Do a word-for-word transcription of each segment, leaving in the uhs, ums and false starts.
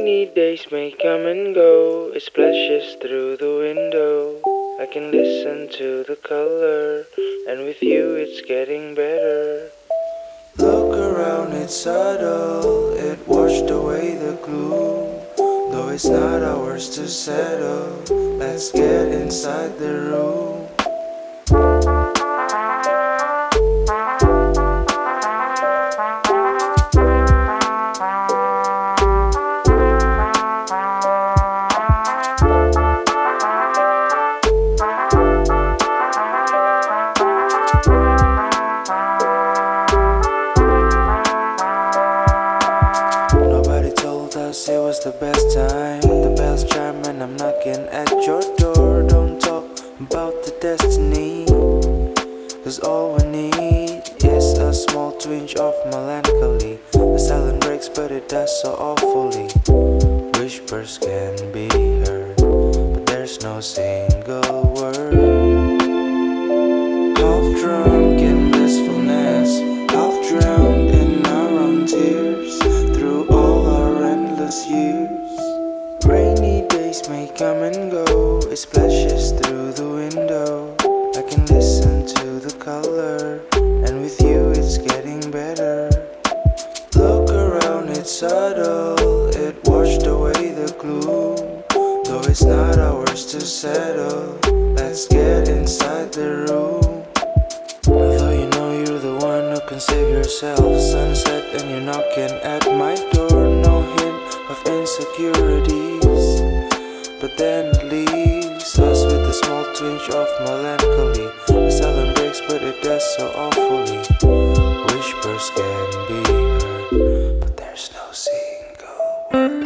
Rainy days may come and go, it splashes through the window. I can listen to the color, and with you it's getting better. Look around, it's subtle, it washed away the gloom. Though it's not ours to settle, let's get inside the room. It was the best time, the bells chime and I'm knocking at your door. Don't talk about the destiny, cause all we need is a small twinge of melancholy. The silent breaks but it does so awfully. Whispers can be heard, but there's no single word. Half drunk in blissfulness, half drowned in our own tears. Through all our endless years, rainy days may come and go, it splashes through the window. I can listen to the color, and with you it's getting better. Look around, it's subtle, it washed away the gloom. Though it's not ours to settle, let's get inside the room. Although you know you're the one who can save yourself, sunset and you're knocking at my door. No hint of insecurities, but then it leaves us with a small twinge of melancholy. The silent breaks but it does so awfully. Whispers can be heard, but there's no single word.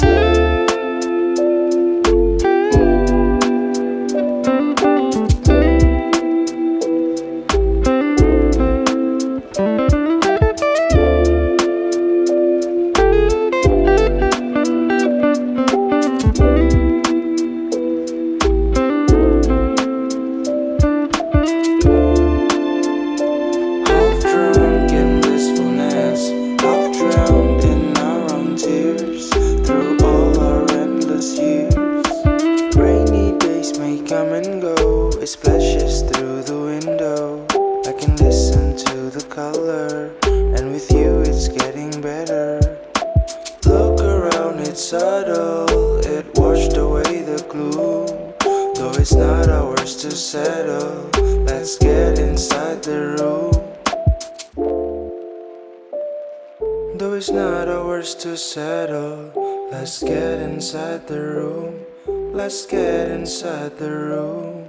Come and go, it splashes through the window. I can listen to the color, and with you it's getting better. Look around, it's subtle, it washed away the gloom. Though it's not ours to settle, let's get inside the room. Though it's not ours to settle, let's get inside the room. Let's get inside the room.